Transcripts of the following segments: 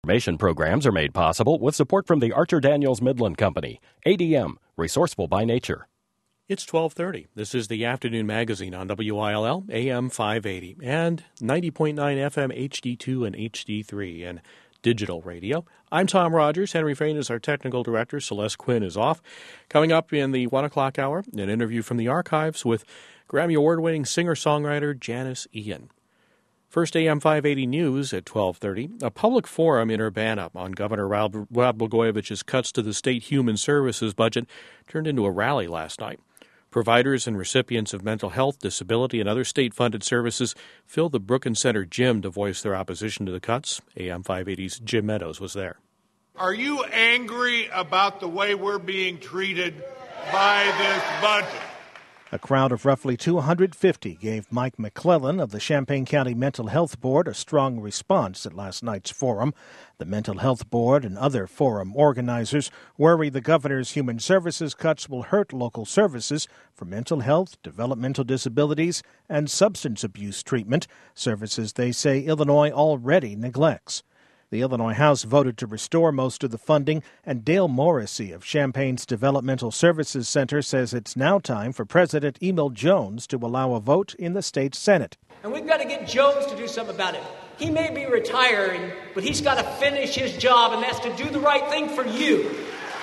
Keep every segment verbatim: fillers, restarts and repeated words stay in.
Information programs are made possible with support from the Archer Daniels Midland Company. A D M, resourceful by nature. It's twelve thirty. This is the Afternoon Magazine on W I L L, A M five eighty, and ninety point nine F M H D two and H D three, and digital radio. I'm Tom Rogers. Henry Fain is our technical director. Celeste Quinn is off. Coming up in the one o'clock hour, an interview from the archives with Grammy Award-winning singer-songwriter Janis Ian. First, A M five eighty News at twelve thirty. A public forum in Urbana on Governor Rod Blagojevich's cuts to the state human services budget turned into a rally last night. Providers and recipients of mental health, disability, and other state-funded services filled the Brookins Center gym to voice their opposition to the cuts. A M five eighty's Jim Meadows was there. Are you angry about the way we're being treated by this budget? A crowd of roughly two hundred fifty gave Mike McClellan of the Champaign County Mental Health Board a strong response at last night's forum. The Mental Health Board and other forum organizers worry the governor's human services cuts will hurt local services for mental health, developmental disabilities, and substance abuse treatment, services they say Illinois already neglects. The Illinois House voted to restore most of the funding, and Dale Morrissey of Champaign's Developmental Services Center says it's now time for President Emil Jones to allow a vote in the state Senate. And we've got to get Jones to do something about it. He may be retiring, but he's got to finish his job, and that's to do the right thing for you.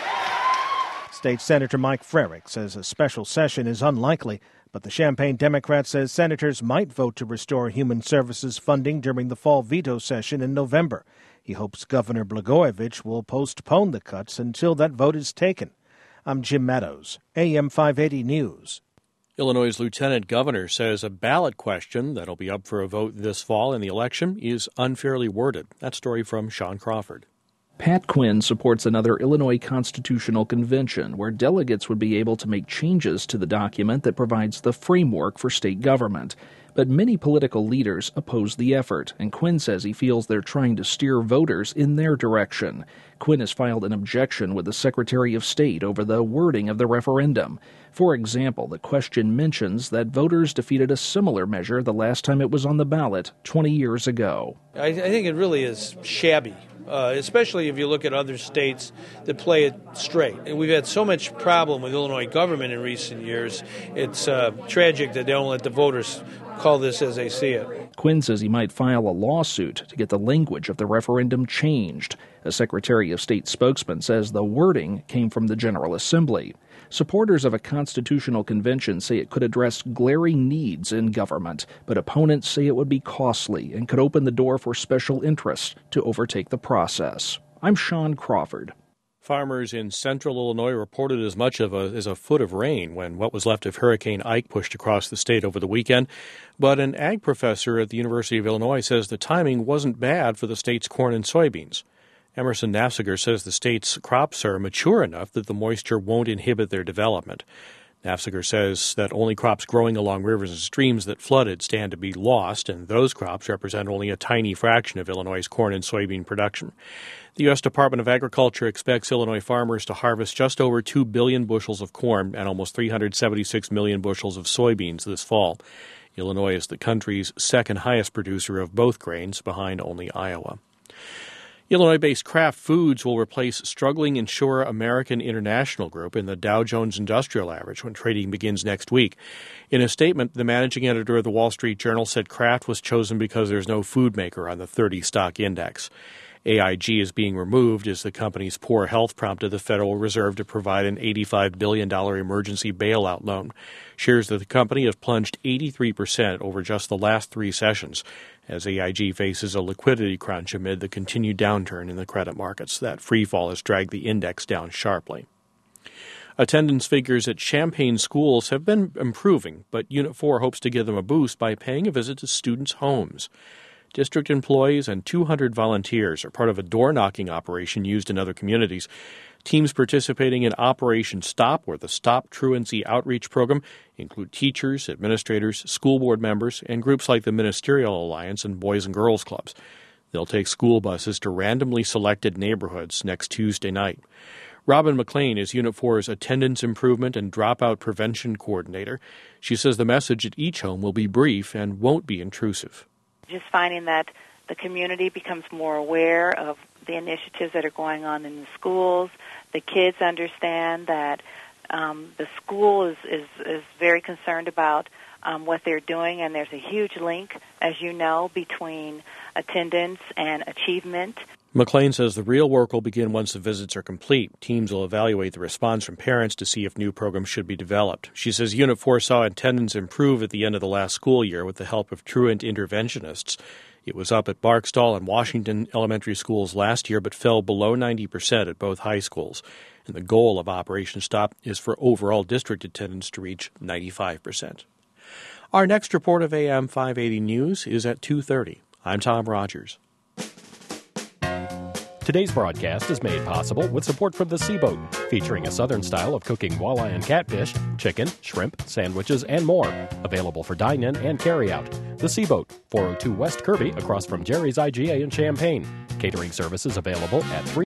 State Senator Mike Frerick says a special session is unlikely, but the Champaign Democrat says senators might vote to restore human services funding during the fall veto session in November. He hopes Governor Blagojevich will postpone the cuts until that vote is taken. I'm Jim Meadows, A M five eighty News. Illinois' lieutenant governor says a ballot question that'll be up for a vote this fall in the election is unfairly worded. That story from Sean Crawford. Pat Quinn supports another Illinois Constitutional Convention where delegates would be able to make changes to the document that provides the framework for state government. But many political leaders oppose the effort, and Quinn says he feels they're trying to steer voters in their direction. Quinn has filed an objection with the Secretary of State over the wording of the referendum. For example, the question mentions that voters defeated a similar measure the last time it was on the ballot twenty years ago. I, I think it really is shabby. Uh, especially if you look at other states that play it straight. And we've had so much problem with Illinois government in recent years, it's uh, tragic that they don't let the voters call this as they see it. Quinn says he might file a lawsuit to get the language of the referendum changed. A Secretary of State spokesman says the wording came from the General Assembly. Supporters of a constitutional convention say it could address glaring needs in government, but opponents say it would be costly and could open the door for special interests to overtake the process. I'm Sean Crawford. Farmers in central Illinois reported as much of a, as a foot of rain when what was left of Hurricane Ike pushed across the state over the weekend. But an ag professor at the University of Illinois says the timing wasn't bad for the state's corn and soybeans. Emerson Nafziger says the state's crops are mature enough that the moisture won't inhibit their development. Nafziger says that only crops growing along rivers and streams that flooded stand to be lost, and those crops represent only a tiny fraction of Illinois' corn and soybean production. The U S Department of Agriculture expects Illinois farmers to harvest just over two billion bushels of corn and almost three hundred seventy-six million bushels of soybeans this fall. Illinois is the country's second highest producer of both grains, behind only Iowa. Illinois-based Kraft Foods will replace struggling Ensure American International Group in the Dow Jones Industrial Average when trading begins next week. In a statement, the managing editor of the Wall Street Journal said Kraft was chosen because there's no food maker on the thirty stock index. A I G is being removed as the company's poor health prompted the Federal Reserve to provide an eighty-five billion dollars emergency bailout loan. Shares of the company have plunged eighty-three percent over just the last three sessions, as A I G faces a liquidity crunch amid the continued downturn in the credit markets. That freefall has dragged the index down sharply. Attendance figures at Champaign schools have been improving, but Unit four hopes to give them a boost by paying a visit to students' homes. District employees and two hundred volunteers are part of a door-knocking operation used in other communities. Teams participating in Operation Stop, or the Stop Truancy Outreach Program, include teachers, administrators, school board members, and groups like the Ministerial Alliance and Boys and Girls Clubs. They'll take school buses to randomly selected neighborhoods next Tuesday night. Robin McLean is Unit four's Attendance Improvement and Dropout Prevention Coordinator. She says the message at each home will be brief and won't be intrusive. Just finding that the community becomes more aware of the initiatives that are going on in the schools. The kids understand that um, the school is, is, is very concerned about um, what they're doing, and there's a huge link, as you know, between attendance and achievement. McLean says the real work will begin once the visits are complete. Teams will evaluate the response from parents to see if new programs should be developed. She says Unit four saw attendance improve at the end of the last school year with the help of truant interventionists. It was up at Barksdall and Washington elementary schools last year, but fell below ninety percent at both high schools. And the goal of Operation Stop is for overall district attendance to reach ninety-five percent. Our next report of A M five eighty News is at two thirty. I'm Tom Rogers. Today's broadcast is made possible with support from the Seaboat, featuring a southern style of cooking walleye and catfish, chicken, shrimp, sandwiches, and more. Available for dine-in and carry-out. The Seaboat, four oh two West Kirby, across from Jerry's I G A in Champaign. Catering services available at three